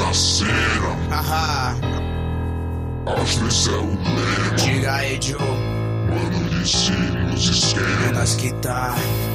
bagaceira. Às vezes é o lema. Diga aí, Joe. Mano, disse nos esquema. É nós que tá.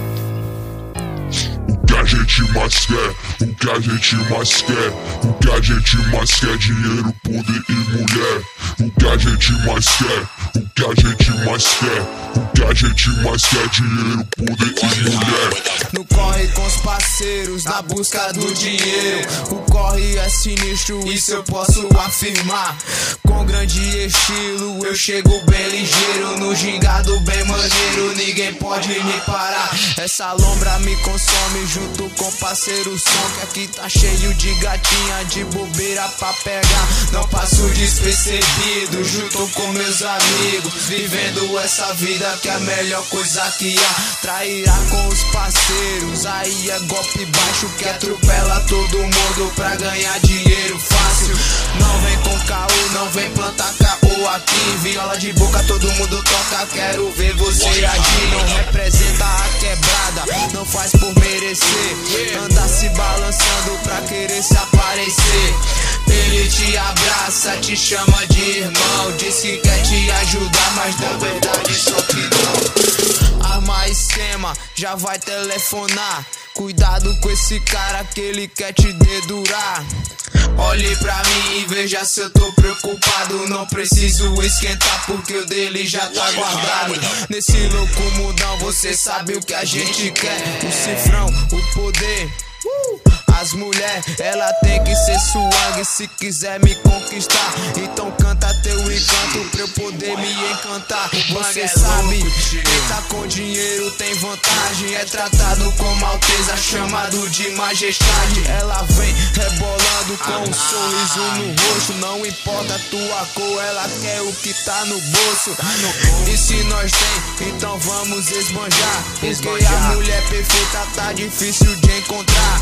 O que a gente mais quer, o que a gente mais quer, o que a gente mais quer, dinheiro, poder e mulher. O que a gente mais quer, o que a gente mais quer, o que a gente mais quer, dinheiro, poder e mulher. No corre com os parceiros, na busca do dinheiro. O corre é sinistro, isso eu posso afirmar. Com grande estilo, eu chego bem ligeiro. No gingado bem maneiro, ninguém pode me parar. Essa lombra me consome junto com parceiro som, que aqui tá cheio de gatinha, de bobeira pra pegar. Não passo despercebido, junto com meus amigos, vivendo essa vida que é a melhor coisa que há. Trairá com os parceiros, aí é golpe baixo que atropela todo mundo pra ganhar dinheiro fácil. Não vem com caô, não vem plantar caô aqui. Viola de boca todo mundo toca, quero ver você agir. Não representa a quebrada, não faz por merecer. Anda se balançando pra querer se aparecer. Ele te abraça, te chama de irmão, diz que quer te ajudar, mas na verdade só que não. Arma esquema, já vai telefonar. Cuidado com esse cara que ele quer te dedurar. Olhe pra mim e veja se eu tô preocupado. Não preciso esquentar porque o dele já tá guardado. Nesse louco mundão você sabe o que a gente quer. O cifrão, o poder, as mulheres, ela tem que ser swag se quiser me conquistar. Então canta teu encanto pra eu poder me encantar. Você sabe, quem tá com dinheiro tem vantagem. É tratado com malteza, chamado de majestade. Ela vem rebolando com um sorriso no rosto. Não importa a tua cor, ela quer o que tá no bolso. E se nós tem, então vamos esbanjar. Porque a mulher perfeita tá difícil de encontrar.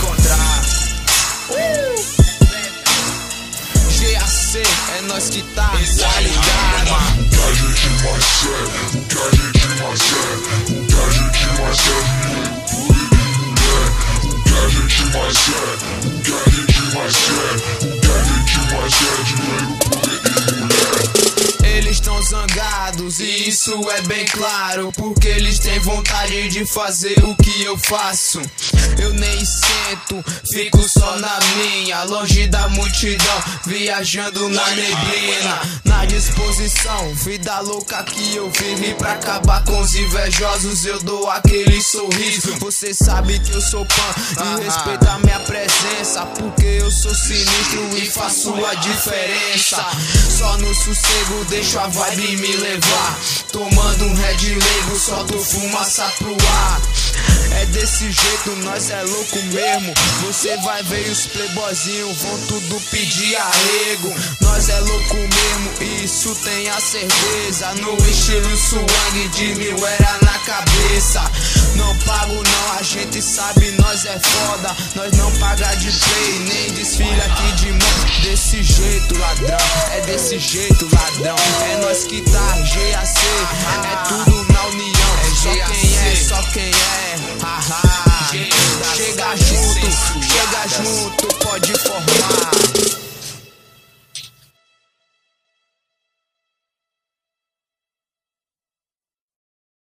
GAC, é nós que tá ligado. O que a gente mais quer, o que a gente mais quer, o que a gente mais quer, dinheiro, poder e mulher. O que a gente mais quer, o que a gente mais quer, o que a gente mais quer, dinheiro, poder e mulher. Eles tão zangados e isso é bem claro, porque eles têm vontade de fazer o que eu faço. Eu nem sento, fico só na minha, longe da multidão, viajando na neblina. Na disposição, vida louca que eu vivi pra acabar com os invejosos. Eu dou aquele sorriso, você sabe que eu sou pan e respeita a minha presença, porque eu sou sinistro e faço a diferença. Só no sossego deixo a vibe me levar, tomando um Red Label, solto fumaça pro ar. É desse jeito, nós é louco mesmo. Você vai ver os playboyzinhos vão tudo pedir arrego. Nós é louco mesmo, isso tenha certeza. No estilo swag de 1000 era na cabeça. Não pago não, a gente sabe nós é foda. Nós não paga de play, nem desfila aqui de mão. Desse jeito ladrão, é desse jeito ladrão. É nós que tá, GAC, é tudo na união. Só quem é, chega junto, pode formar.